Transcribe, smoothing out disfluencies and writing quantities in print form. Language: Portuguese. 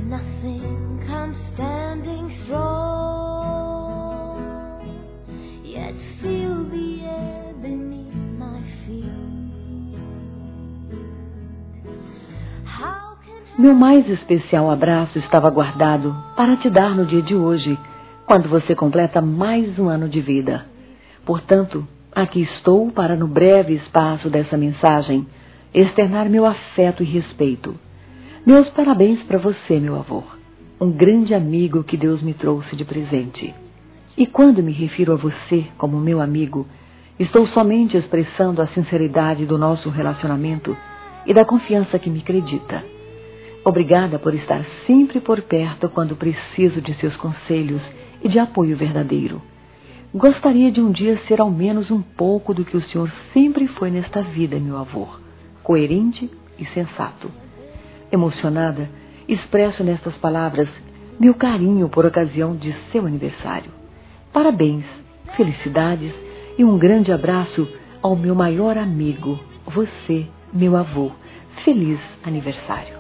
nothing comes standing strong, yet feel the air beneath my feet. How can Meu mais especial abraço estava guardado para te dar no dia de hoje, quando você completa mais um ano de vida. Portanto, aqui estou para, no breve espaço dessa mensagem, externar meu afeto e respeito. Meus parabéns para você, meu avô, um grande amigo que Deus me trouxe de presente. E quando me refiro a você como meu amigo, estou somente expressando a sinceridade do nosso relacionamento e da confiança que me acredita. Obrigada por estar sempre por perto quando preciso de seus conselhos e de apoio verdadeiro. Gostaria de um dia ser ao menos um pouco do que o senhor sempre foi nesta vida, meu avô, coerente e sensato. Emocionada, expresso nestas palavras meu carinho por ocasião de seu aniversário. Parabéns, felicidades e um grande abraço ao meu maior amigo, você, meu avô. Feliz aniversário.